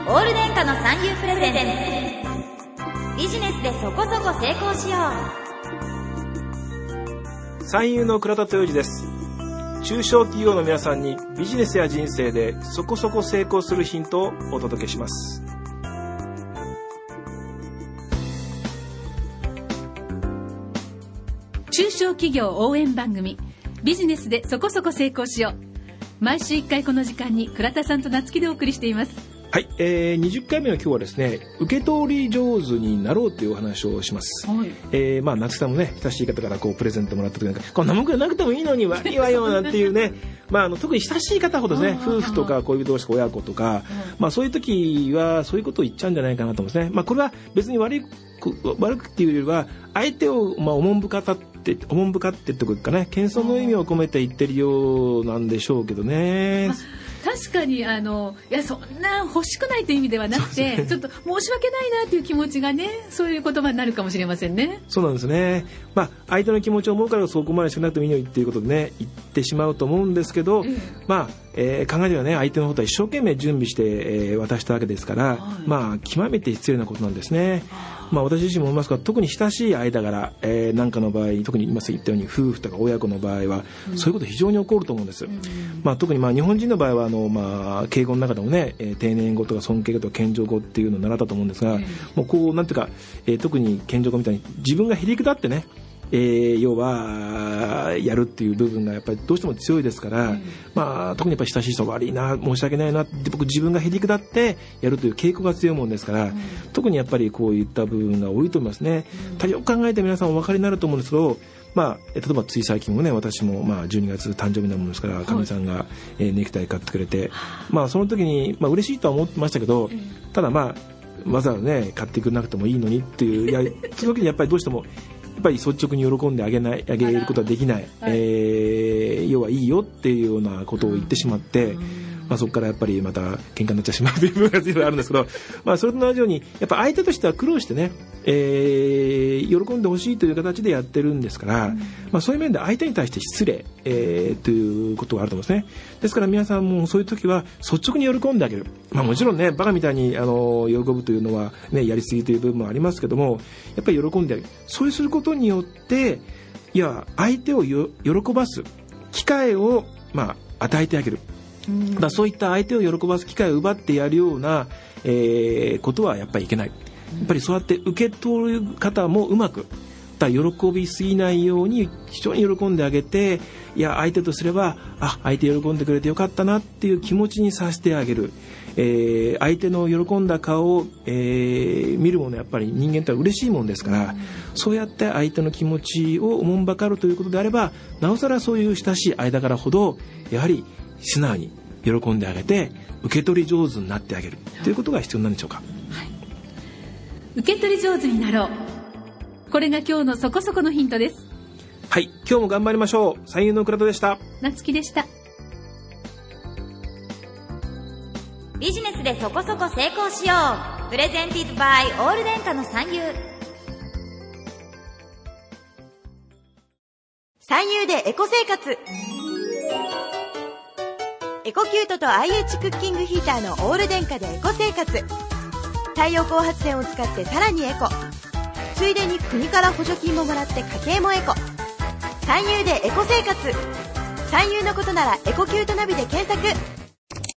オール電化の産業プレゼンツ。ビジネスでそこそこ成功しよう。三遊の倉田豊二です。中小企業の皆さんにビジネスや人生でそこそこ成功するヒントをお届けします。 中小企業応援番組、ビジネスでそこそこ成功しよう。毎週1回この時間に倉田さんと夏希でお送りしています。 はい、20回目の今日はですね、受け取り上手になろうというお話をします。はい、夏希さんもね、親しい方からこうプレゼントもらった時なんか、こんな文句なくてもいいのに悪いわよなんていうね特に親しい方ほどですね、夫婦とか恋人同士、親子とか、そういう時はそういうことを言っちゃうんじゃないかなと思うんですね。これは別に悪くっていうよりは、相手をおもんぶかってとこかね、謙遜の意味を込めて言ってるようなんでしょうけどね。 確かにいやそんな欲しくないという意味ではなくて、ちょっと申し訳ないなという気持ちがね、そういう言葉になるかもしれませんね。 そうなんですね。相手の気持ちを思うからそこまでしなくてもいいのにっていうことでね、言ってしまうと思うんですけど、考えてはね、相手のことは一生懸命準備して、渡したわけですから、極めて失礼なことなんですね。私自身も思いますが、特に親しい間柄、なんかの場合、特に今言ったように夫婦とか親子の場合は、そういうこと非常に起こると思うんです。特に日本人の場合は敬語の中でもね、丁寧語とか尊敬語とか謙譲語っていうのを習ったと思うんですが、もうこうなんていうか、特に謙譲語みたいに自分がへりくだってね、要はやるっていう部分がやっぱりどうしても強いですから、特にやっぱり親しい人は悪いな、申し訳ないなって僕自分がへりくだってやるという傾向が強いもんですから、特にやっぱりこういった部分が多いと思いますね。よく考えて皆さんお分かりになると思うんですけど、例えばつい最近もね、私も12月誕生日なものですから、かみさんがネクタイ買ってくれて、その時に嬉しいとは思ってましたけど、ただわざわざね買ってくれなくてもいいのにっていうその時にやっぱりどうしても率直に喜んであげることはできない、要はいいよっていうようなことを言ってしまって、そこからやっぱりまた喧嘩になっちゃう部分が随分あるんですけど、それと同じようにやっぱ相手としては苦労してね、喜んでほしいという形でやってるんですから、そういう面で相手に対して失礼、ということがあると思うんですね。ですから皆さんもそういう時は率直に喜んであげる。もちろんね、バカみたいに喜ぶというのは、ね、やりすぎという部分もありますけども、やっぱり喜んであげる。そうすることによって、相手を喜ばす機会を、与えてあげる。そういった相手を喜ばす機会を奪ってやるような、ことはやっぱりいけない。やっぱりそうやって受け取る方もうまく、喜びすぎないように非常に喜んであげて、相手とすれば相手喜んでくれてよかったなっていう気持ちにさせてあげる。相手の喜んだ顔を、見るものやっぱり人間って嬉しいもんですから、そうやって相手の気持ちをおもんばかるということであれば、なおさらそういう親しい間柄ほどやはり素直に喜んであげて、受け取り上手になってあげるということが必要なんでしょうか。 受け取り上手になろう。これが今日のそこそこのヒントです。 はい、今日も頑張りましょう。三遊の倉田でした。 夏希でした。 ビジネスでそこそこ成功しよう。プレゼンティッドバイオール電化の三遊。三遊でエコ生活。エコキュートと IH クッキングヒーターのオール電化でエコ生活。太陽光発電を使ってさらにエコ。ついでに国から補助金ももらって家計もエコ。三遊でエコ生活。三遊のことならエコキュートナビで検索。